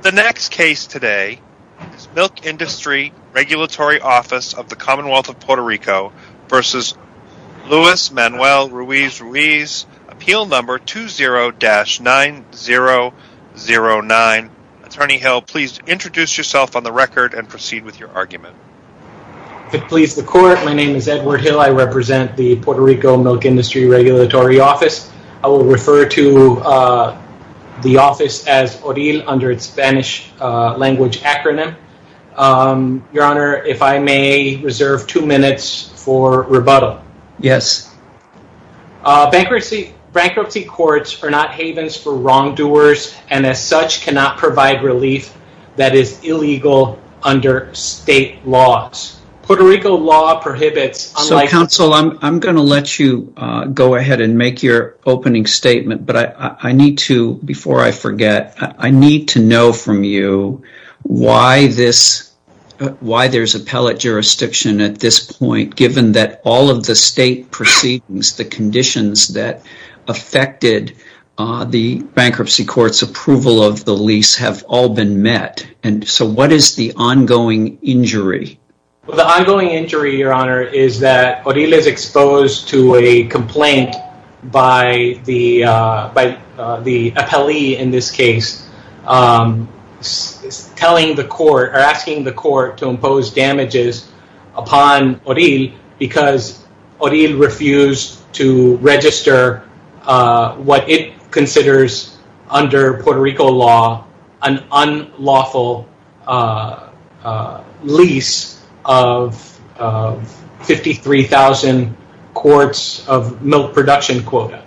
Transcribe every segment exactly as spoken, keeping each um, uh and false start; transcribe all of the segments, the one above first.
The next case today is Milk Industry Regulatory Office of the Commonwealth of Puerto Rico versus Luis Manuel Ruiz Ruiz, appeal number two zero dash nine zero zero nine. Attorney Hill, please introduce yourself on the record and proceed with your argument. If it please the court, my name is Edward Hill. I represent the Puerto Rico Milk Industry Regulatory Office. I will refer to uh, the office as ORIL under its Spanish uh, language acronym. Um, Your Honor, if I may reserve two minutes for rebuttal. Yes. Uh, bankruptcy, bankruptcy courts are not havens for wrongdoers and as such cannot provide relief that is illegal under state laws. Puerto Rico law prohibits... So, counsel, I'm I'm going to let you uh, go ahead and make your opening statement, but I, I, I need to, before I forget, I, I need to know from you why this, uh, why there's appellate jurisdiction at this point, given that all of the state proceedings, the conditions that affected uh, the bankruptcy court's approval of the lease have all been met. And so what is the ongoing injury? Well, the ongoing injury, Your Honor, is that ORIL is exposed to a complaint by the uh, by uh, the appellee in this case, um, s- telling the court or asking the court to impose damages upon ORIL because ORIL refused to register uh, what it considers under Puerto Rico law an unlawful uh, uh, lease of, of fifty-three thousand quarts of milk production quota.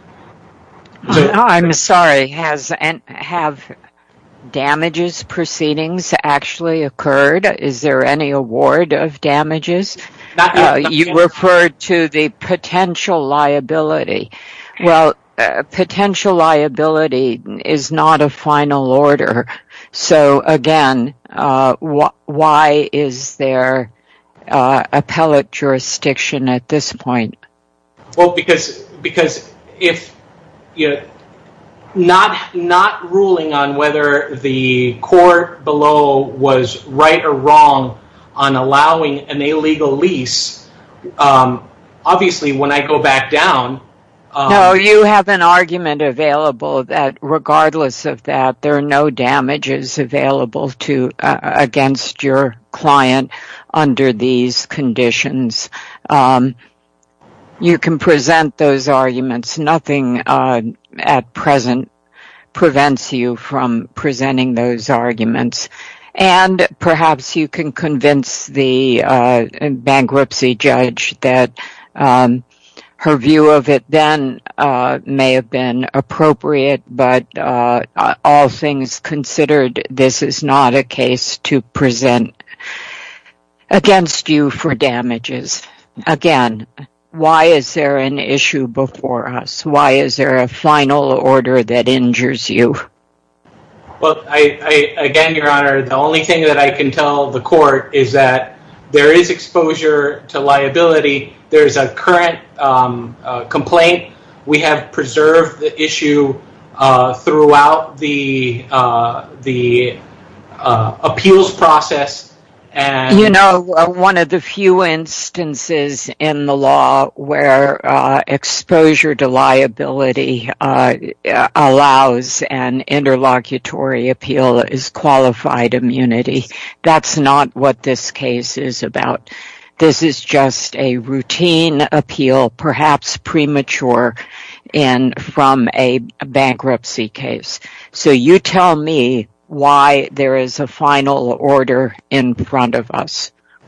So, I'm sorry, has and have damages proceedings actually occurred? Is there any award of damages? Not yet, uh, not you yet. referred to the potential liability. Well, uh, potential liability is not a final order. So again, uh, wh- why is there uh, appellate jurisdiction at this point? Well, because because if you know, not not ruling on whether the court below was right or wrong on allowing an illegal lease, um, obviously when I go back down. Um, no, you have an argument available that regardless of that, there are no damages available to uh, against your client under these conditions. Um, you can present those arguments. Nothing uh, at present prevents you from presenting those arguments. And perhaps you can convince the uh, bankruptcy judge that um, her view of it then uh, may have been appropriate, but uh, all things considered, this is not a case to present against you for damages. Again, why is there an issue before us? Why is there a final order that injures you? Well, I, I again, Your Honor, the only thing that I can tell the court is that there is exposure to liability. There's a current um, uh, complaint. We have preserved the issue uh, throughout the uh, the uh, appeals process. And you know, uh, one of the few instances in the law where uh, exposure to liability uh, allows an interlocutory appeal is qualified immunity. That's not what this case is about. This is just a routine appeal, perhaps premature, in from a bankruptcy case. So you tell me why there is a final order in front of us.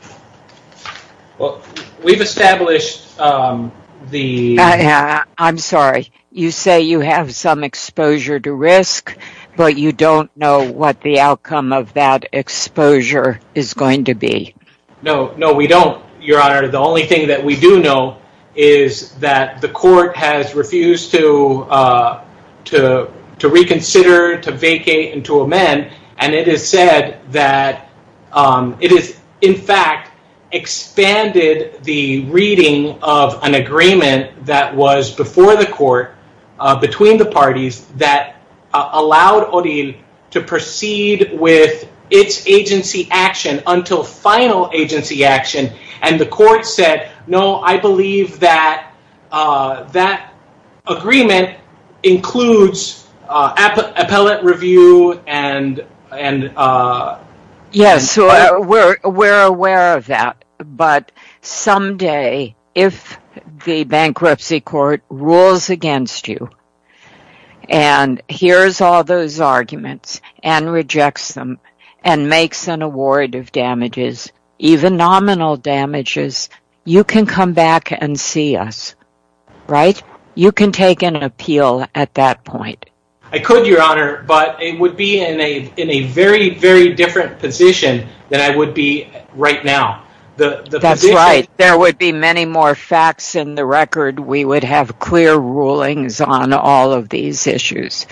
Well, we've established um, the... Uh, I'm sorry. You say you have some exposure to risk, but you don't know what the outcome of that exposure is going to be. No, no, we don't, Your Honor. The only thing that we do know is that the court has refused to uh, to to reconsider, to vacate, and to amend, and it is said that um, it is, in fact, expanded the reading of an agreement that was before the court uh, between the parties that uh, allowed ORIL to proceed with its agency action until final agency action. And the court said, no, I believe that uh, that agreement includes uh, app- appellate review and and uh, yes, and- uh, we're we're aware of that. But someday, if the bankruptcy court rules against you and hears all those arguments and rejects them and makes an award of damages, even nominal damages, you can come back and see us, right? You can take an appeal at that point. I could, Your Honor, but it would be in a in a very, very different position than I would be right now. The, the That's position- right. There would be many more facts in the record. We would have clear rulings on all of these issues.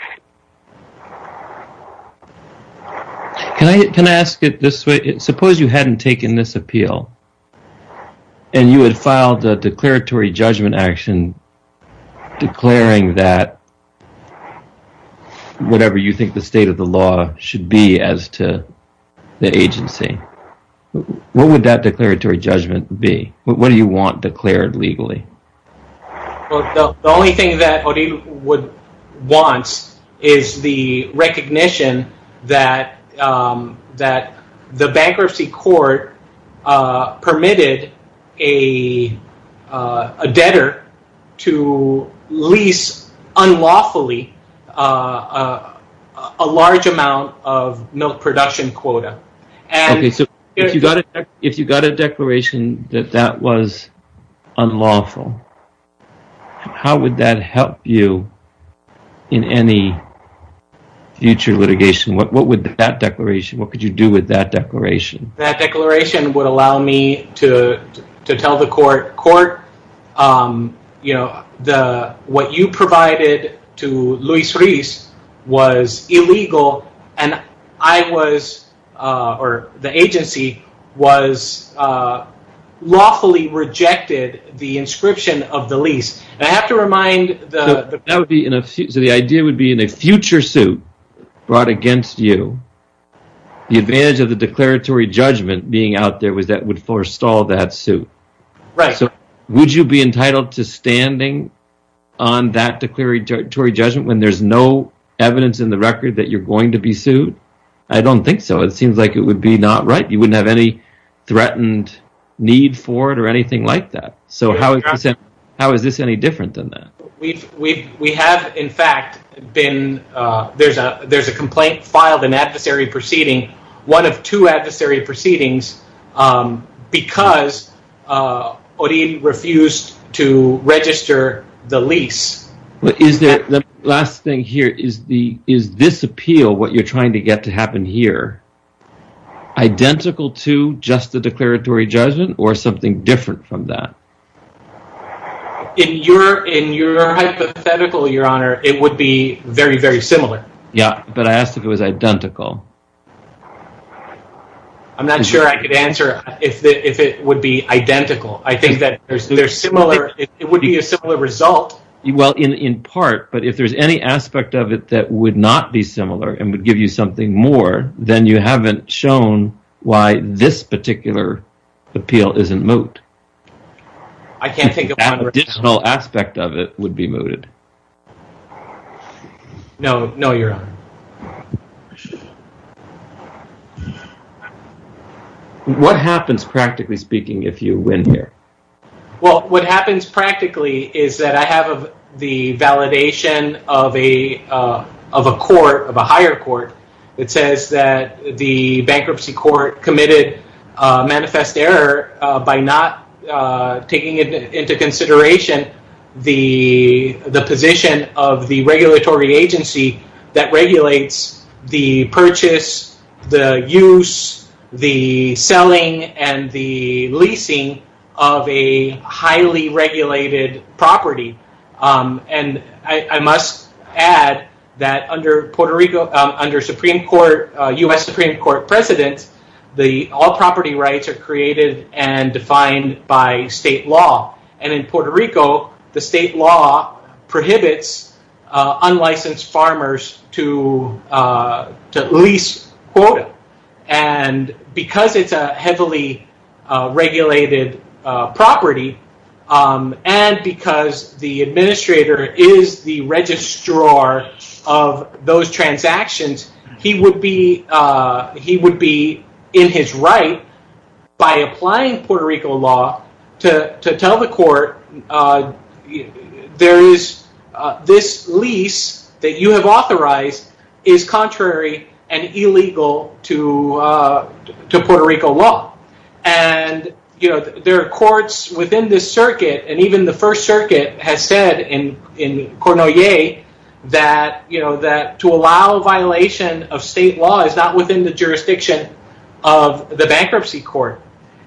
Can I can I ask it this way? Suppose you hadn't taken this appeal and you had filed a declaratory judgment action declaring that whatever you think the state of the law should be as to the agency. What would that declaratory judgment be? What do you want declared legally? Well, the, the only thing that Odile would want is the recognition that um, that the bankruptcy court uh, permitted a uh, a debtor to lease unlawfully uh, a, a large amount of milk production quota. And okay, so if you got a if you got a declaration that that was unlawful, how would that help you in any future litigation? What what would that declaration? What could you do with that declaration? That declaration would allow me to to tell the court, court, um, you know, the what you provided to Luis Ruiz was illegal, and I was. Uh, or the agency was uh, lawfully rejected the inscription of the lease. And I have to remind the, so the that would be in a so the idea would be in a future suit brought against you. The advantage of the declaratory judgment being out there was that would forestall that suit. Right. So would you be entitled to standing on that declaratory judgment when there's no evidence in the record that you're going to be sued? I don't think so. It seems like it would be not right. You wouldn't have any threatened need for it or anything like that. So how is this, how is this any different than that? We've we've we have in fact been uh, there's a there's a complaint filed, an adversary proceeding, one of two adversary proceedings, um, because uh, Odile refused to register the lease. But is there the last thing here is the is this appeal what you're trying to get to happen here identical to just the declaratory judgment or something different from that? In your in your hypothetical, Your Honor, it would be very, very similar. Yeah, but I asked if it was identical. I'm not sure I could answer if the, if it would be identical. I think that there's there's similar. It, it would be a similar result. Well, in, in part, but if there's any aspect of it that would not be similar and would give you something more, then you haven't shown why this particular appeal isn't moot. I can't think of that one. additional aspect of it would be mooted. No, no, Your Honor. What happens, practically speaking, if you win here? Well, what happens practically is that I have a, the validation of a uh, of a court, of a higher court, that says that the bankruptcy court committed uh, manifest error uh, by not uh, taking into, into consideration the the position of the regulatory agency that regulates the purchase, the use, the selling, and the leasing of a highly regulated property. Um, and I, I must add that under Puerto Rico, um, under Supreme Court, uh, U S Supreme Court precedent, the all property rights are created and defined by state law. And in Puerto Rico, the state law prohibits uh, unlicensed farmers to uh, to lease quota. And because it's a heavily uh, regulated uh, property, um, and because the administrator is the registrar of those transactions, he would be uh, he would be in his right by applying Puerto Rico law to to tell the court uh, there is uh, this lease that you have authorized is contrary and illegal to uh, to Puerto Rico law. And you know there are courts within this circuit, and even the First Circuit has said in in Cornoyer that you know that to allow violation of state law is not within the jurisdiction of the bankruptcy court.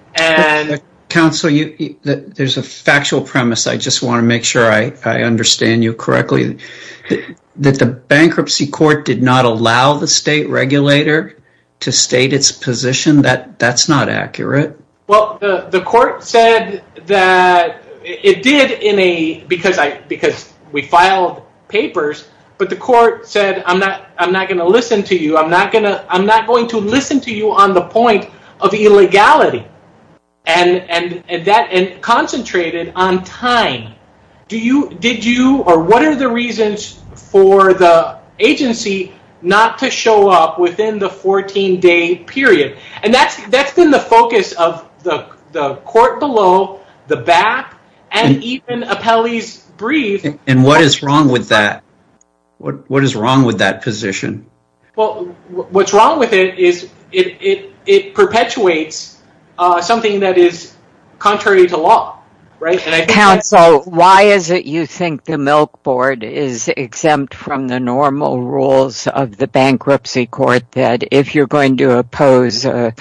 And counsel, you, you, there's a factual premise. I just want to make sure I, I understand you correctly. That, that the bankruptcy court did not allow the state regulator to state its position. That that's not accurate. Well, the, the court said that it did in a because I because we filed papers, but the court said I'm not I'm not going to listen to you. I'm not going to I'm not going to listen to you on the point of illegality. And, and and that and concentrated on time. Do you did you or what are the reasons for the agency not to show up within the fourteen day period? And that's that's been the focus of the the court below, the B A P, and, and even Appellee's brief. And what is wrong with that? What what is wrong with that position? Well, what's wrong with it is it it it perpetuates Uh, something that is contrary to law, right? And I think Counsel, why is it you think the Milk Board is exempt from the normal rules of the bankruptcy court that if you're going to oppose a,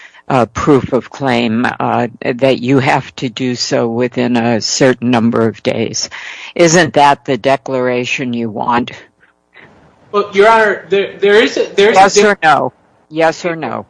a proof of claim, uh, that you have to do so within a certain number of days? Isn't that the declaration you want? Well, Your Honor, there, there is a, there is yes a or no? Yes or no?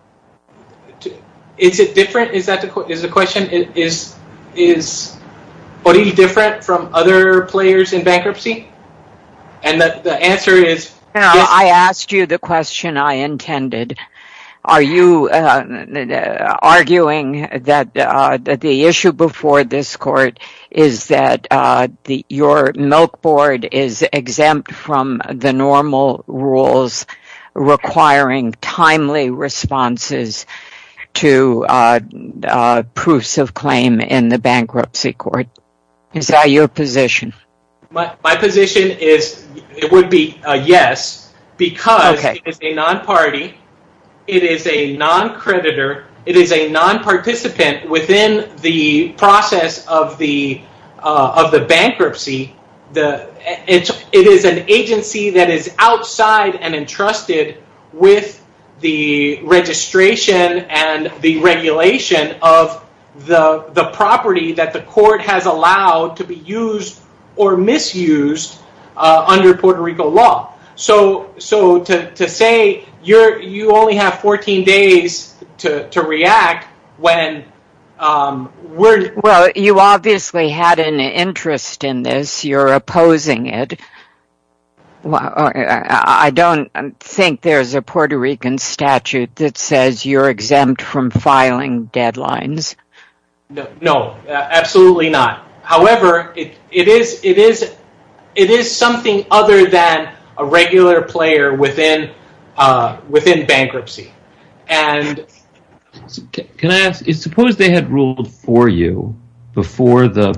Is it different? Is that the is the question? Is is Odile different from other players in bankruptcy? And the, the answer is no. Yes. I asked you the question I intended. Are you uh, arguing that, uh, that the issue before this court is that uh, the your Milk Board is exempt from the normal rules requiring timely responses to uh, uh, proofs of claim in the bankruptcy court? Is that your position? My my position is it would be a yes, because okay. It is a non-party, it is a non-creditor, it is a non-participant within the process of the uh, of the bankruptcy. The it's it is an agency that is outside and entrusted with the registration and the regulation of the the property that the court has allowed to be used or misused uh, under Puerto Rico law. So so to, to say you're you only have fourteen days to, to react when um, we're well, you obviously had an interest in this. You're opposing it. Well, I don't think there's a Puerto Rican statute that says you're exempt from filing deadlines. No, no, absolutely not. However, it, it is it is it is something other than a regular player within uh, within bankruptcy. And can I ask? Suppose they had ruled for you before the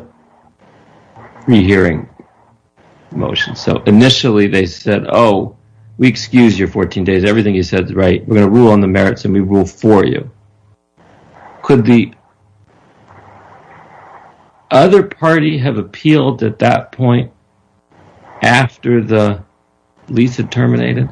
rehearing motion. So initially they said, oh, we excuse your fourteen days. Everything you said is right. We're going to rule on the merits and we rule for you. Could the other party have appealed at that point after the lease had terminated?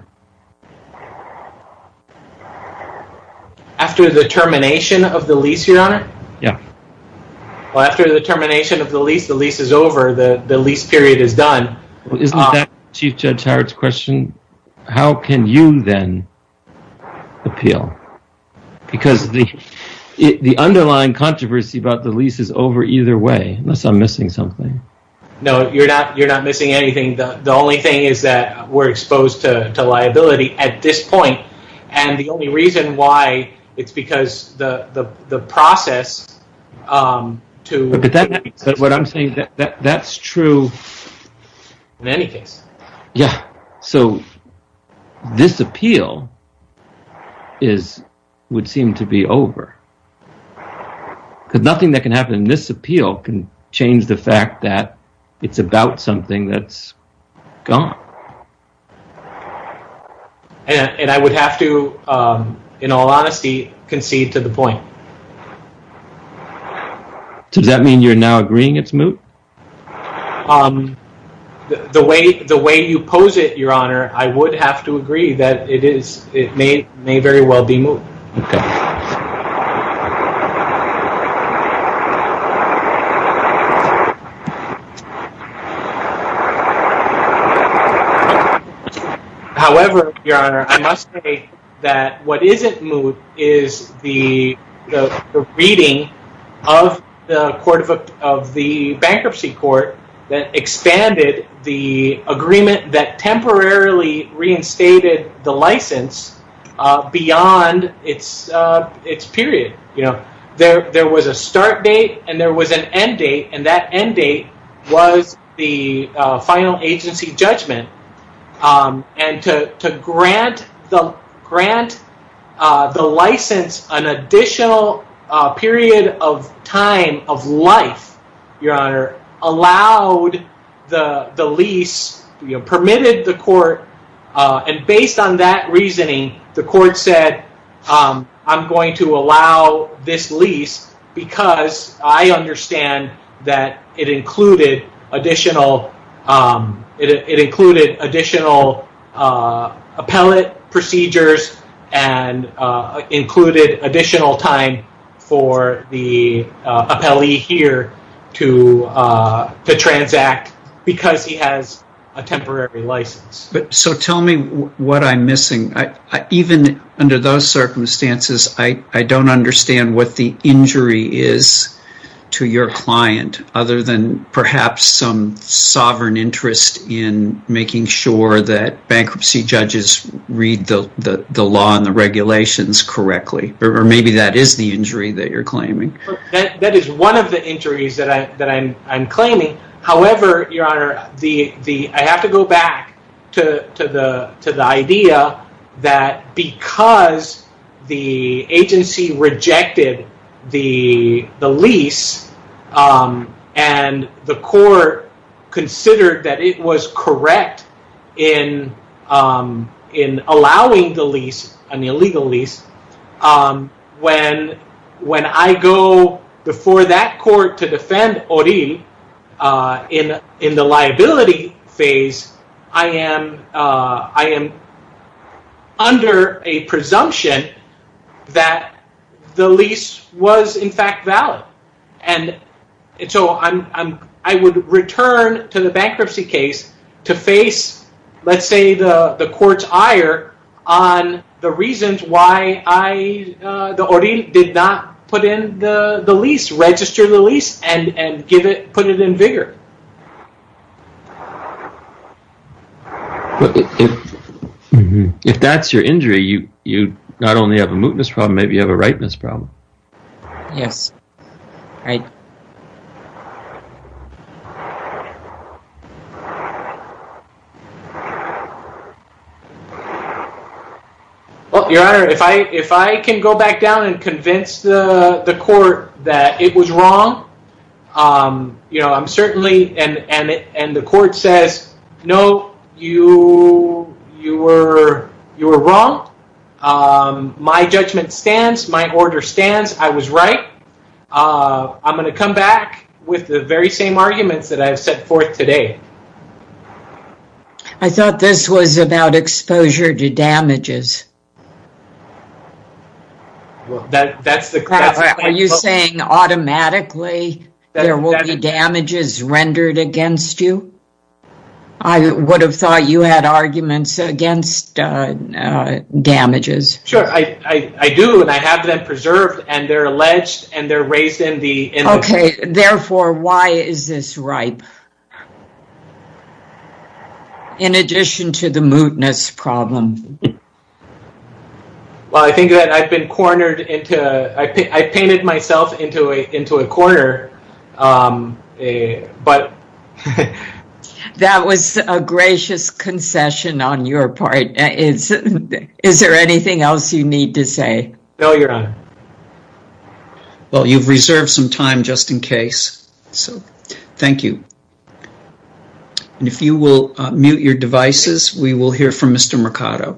After the termination of the lease, Your Honor? Yeah. Well, after the termination of the lease, the lease is over. The, the lease period is done. Well, isn't uh, that Chief Judge Howard's question? How can you then appeal? Because the it, the underlying controversy about the lease is over either way, unless I'm missing something. no, you're not. You're not missing anything. The the only thing is that we're exposed to, to liability at this point, and the only reason why it's because the the the process um, to. But that. But what I'm saying that, that that's true. In any case. Yeah. So this appeal is would seem to be over, because nothing that can happen in this appeal can change the fact that it's about something that's gone. And, and I would have to, um, in all honesty, concede to the point. So does that mean you're now agreeing it's moot? Um, the, the way the way you pose it, Your Honor, I would have to agree that it is. It may may very well be moot. Okay. However, Your Honor, I must say that what isn't moot is the the, the reading of the court of of the bankruptcy court that expanded the agreement that temporarily reinstated the license uh, beyond its uh, its period. You know, there there was a start date and there was an end date, and that end date was the uh, final agency judgment. Um, and to, to grant the grant uh, the license an additional uh, period of time of life, Your Honor, allowed the the lease, you know, permitted the court, uh, and based on that reasoning, the court said, um, "I'm going to allow this lease because I understand that it included additional." Um, It, it included additional uh, appellate procedures and uh, included additional time for the uh, appellee here to uh, to transact because he has a temporary license. But so tell me w- what I'm missing. I, I, even under those circumstances, I, I don't understand what the injury is to your client, other than perhaps some sovereign interest in making sure that bankruptcy judges read the, the, the law and the regulations correctly, or, or maybe that is the injury that you're claiming. That that is one of the injuries that I that I'm I'm claiming. However, Your Honor, the the I have to go back to to the to the idea that because the agency rejected the the lease, um, and the court considered that it was correct in um, in allowing the lease, an illegal lease. Um, when when I go before that court to defend Oril uh, in in the liability phase, I am uh, I am under a presumption that the lease was in fact valid, and so I'm I'm I would return to the bankruptcy case to face, let's say, the the court's ire on the reasons why I uh, the Oril did not put in the, the lease, register the lease, and, and give it put it in vigor. But if mm-hmm. if that's your injury, you you. not only have a mootness problem, maybe you have a rightness problem. Yes. Right. Well, Your Honor, if I if I can go back down and convince the the court that it was wrong, um, you know, I'm certainly and and it, and the court says no, you you were you were wrong. Um, my judgment stands. My order stands. I was right. Uh, I'm going to come back with the very same arguments that I've set forth today. I thought this was about exposure to damages. Well, that that's the. That's are, the are you saying automatically that, there will be damages rendered against you? I would have thought you had arguments against uh, uh, damages. Sure, I, I, I do, and I have them preserved, and they're alleged, and they're raised in the... In okay, the... therefore, why is this ripe? in addition to the mootness problem? Well, I think that I've been cornered into. I, I painted myself into a into a corner, um, uh, but that was a gracious concession on your part. Is is there anything else you need to say? No, Your Honor. Well, you've reserved some time just in case, so thank you. And if you will uh, mute your devices, we will hear from Mister Mercado.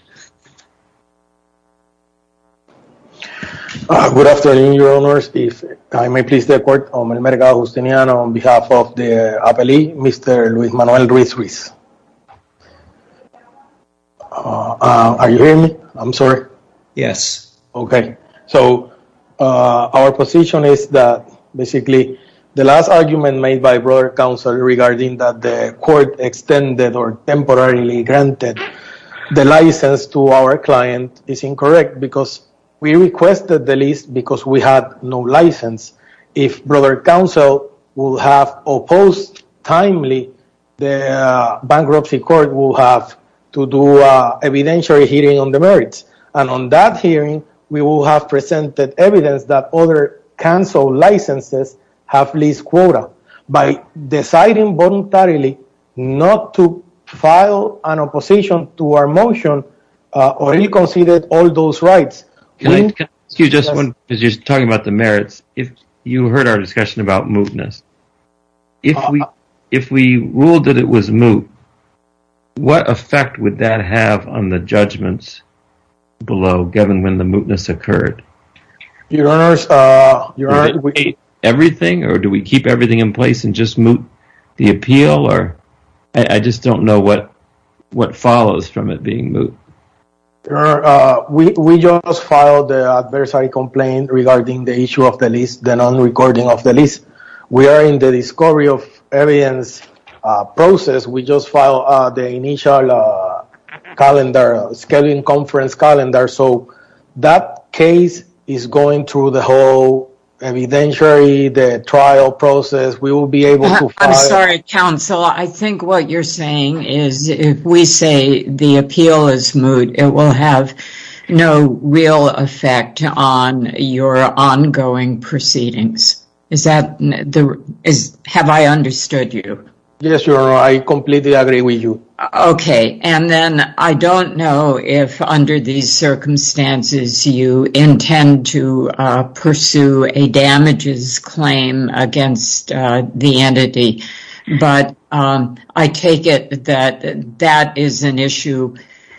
Uh, good afternoon, Your Honors. If I may please the court, Omar Mercado Justiniano on behalf of the appellee, Mister Luis Manuel Ruiz Ruiz. Uh, uh, are you hearing me? I'm sorry. Yes. Okay. So uh, our position is that basically the last argument made by brother counsel regarding that the court extended or temporarily granted the license to our client is incorrect because we requested the lease because we had no license. If brother counsel would have opposed timely, the uh, bankruptcy court will have to do a evidentiary hearing on the merits. And on that hearing, we will have presented evidence that other canceled licenses have lease quota. By deciding voluntarily not to file an opposition to our motion, uh, Oril conceded all those rights. Can I, can I ask you just yes. one, because you're talking about the merits. If you heard our discussion about mootness, if uh, we if we ruled that it was moot, what effect would that have on the judgments below, given when the mootness occurred? Your Honors, uh, Your Honor, we, everything, or do we keep everything in place and just moot the appeal? Or I, I just don't know what what follows from it being moot. Uh, we, we just filed the adversary complaint regarding the issue of the lease, the non-recording of the lease. We are in the discovery of evidence uh, process. We just filed uh, the initial uh, calendar, uh, scheduling conference calendar. So that case is going through the whole evidentiary, the trial process. We will be able to file. I'm sorry, counsel. I think what you're saying is if we say the appeal is moot, it will have no real effect on your ongoing proceedings. Is that the, is, have I understood you? Yes, Your Honor, I completely agree with you. Okay, and then I don't know if under these circumstances you intend to uh, pursue a damages claim against uh, the entity, but um, I take it that that is an issue.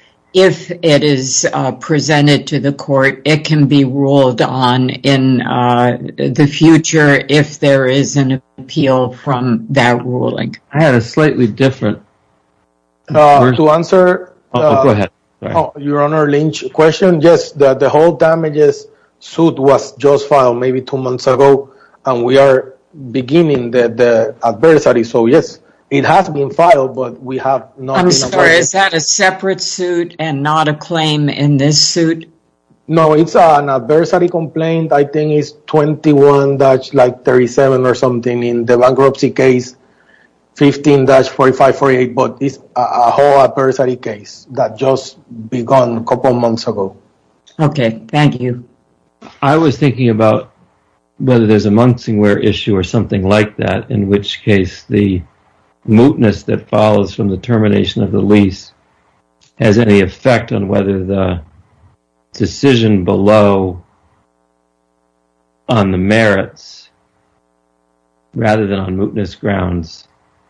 If it is uh, presented to the court, it can be ruled on in uh, the future if there is an appeal from that ruling. I had a slightly different... Uh, to answer... Oh, uh, oh, go ahead. Sorry. Oh, Your Honor, Lynch question, yes, the, the whole damages suit was just filed maybe two months ago, and we are beginning the, the adversary, so yes. It has been filed, but we have not. I'm been sorry, awarded. Is that a separate suit and not a claim in this suit? No, it's an adversary complaint. I think it's twenty-one dash like thirty-seven or something in the bankruptcy case, fifteen dash forty-five forty-eight, but it's a, a whole adversary case that just begun a couple months ago. Okay, thank you. I was thinking about whether there's a Munsingware issue or something like that, in which case the mootness that follows from the termination of the lease has any effect on whether the decision below on the merits rather than on mootness grounds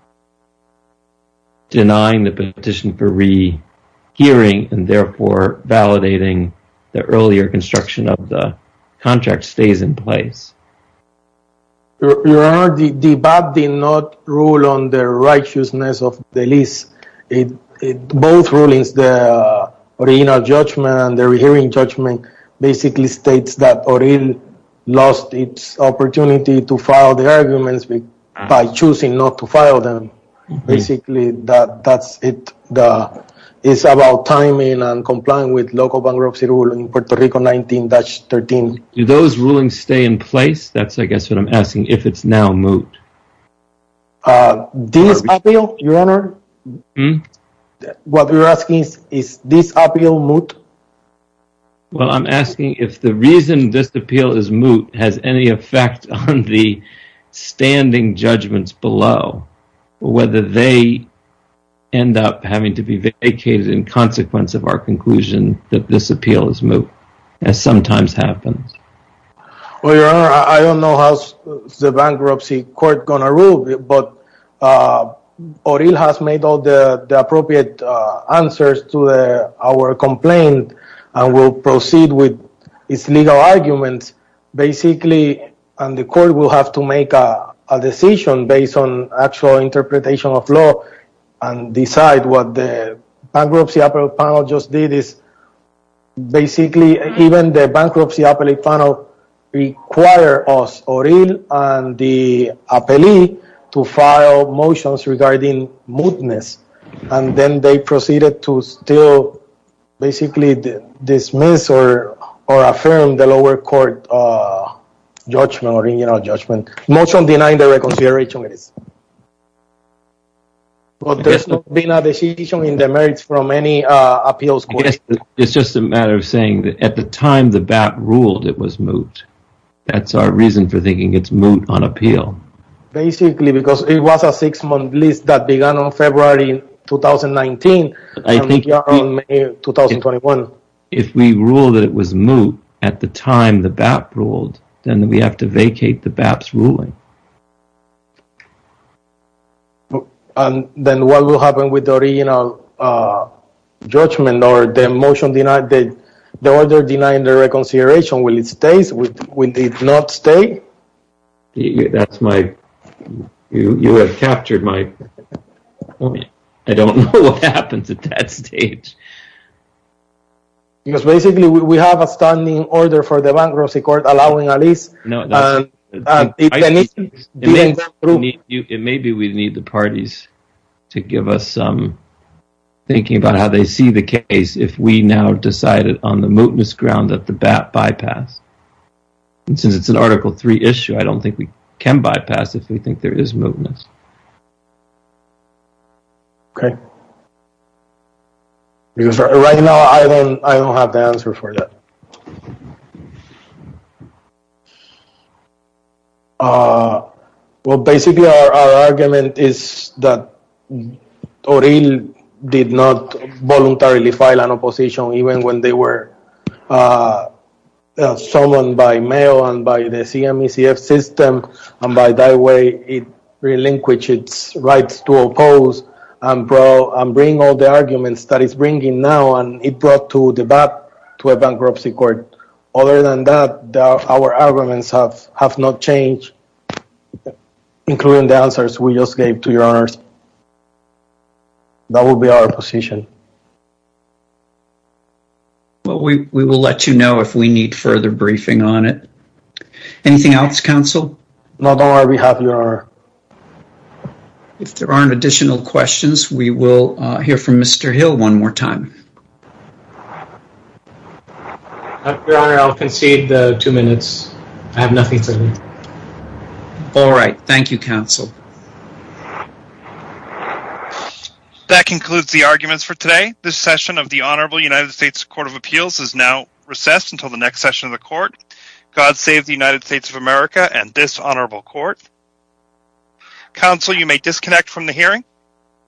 denying the petition for rehearing and therefore validating the earlier construction of the contract stays in place. Your, Your Honor, the, the B A P did not rule on the righteousness of the lease. It, it, both rulings, the uh, original judgment and the rehearing judgment, basically states that Oril lost its opportunity to file the arguments by, by choosing not to file them. Mm-hmm. Basically, that that's it. The It's about timing and complying with local bankruptcy rule in Puerto Rico nineteen dash thirteen. Do those rulings stay in place? That's, I guess, what I'm asking, if it's now moot. Uh, this appeal, Your Honor? Hmm? what we're asking is, is this appeal moot? Well, I'm asking if the reason this appeal is moot has any effect on the standing judgments below, or whether they end up having to be vacated in consequence of our conclusion that this appeal is moot, as sometimes happens. Well, Your Honor, I don't know how the bankruptcy court gonna rule, but uh, Oril has made all the, the appropriate uh, answers to the, our complaint and will proceed with its legal arguments. Basically, and the court will have to make a, a decision based on actual interpretation of law and decide. What the bankruptcy appellate panel just did is basically, even the bankruptcy appellate panel require us, Oril and the appellee, to file motions regarding mootness, and then they proceeded to still basically d- dismiss or or affirm the lower court uh, judgment, original judgment. Motion denying the reconsideration it is. But there's not been a decision in the merits from any uh, appeals court. I guess it's just a matter of saying that at the time the B A P ruled, it was moot. That's our reason for thinking it's moot on appeal. Basically, because it was a six-month list that began on February twenty nineteen I and think began on May twenty twenty-one. If, if we rule that it was moot at the time the B A P ruled, then we have to vacate the B A P's ruling. And then what will happen with the original uh, judgment or the motion denied, the, the order denying the reconsideration? Will it stay? Will, will it not stay? That's my, you, you have captured my point. I don't know what happens at that stage. Because basically we, we have a standing order for the bankruptcy court allowing a lease. No, that's, and, and it, I, it, it, didn't may, go through. Need, you, it maybe we need the parties to give us some thinking about how they see the case if we now decided on the mootness ground that the B A P bypass. And since it's an Article three issue, I don't think we can bypass if we think there is mootness. Okay. Because right now I don't I don't have the answer for that. Uh, well, basically our, our argument is that Oril did not voluntarily file an opposition even when they were uh, uh, summoned by mail and by the C M E C F system, and by that way it relinquished its rights to oppose and, bro- and bring all the arguments that it's bringing now, and it brought to the B A P to a bankruptcy court. Other than that, the, our arguments have, have not changed, including the answers we just gave to your honors. That would be our position. Well, we, we will let you know if we need further briefing on it. Anything else, counsel? Not on our behalf, your honor. If there aren't additional questions, we will uh, hear from Mister Hill one more time. Uh, your honor, I'll concede the two minutes. I have nothing further. All right. Thank you, counsel. That concludes the arguments for today. This session of the Honorable United States Court of Appeals is now recessed until the next session of the court. God save the United States of America and this honorable court. Counsel, you may disconnect from the hearing.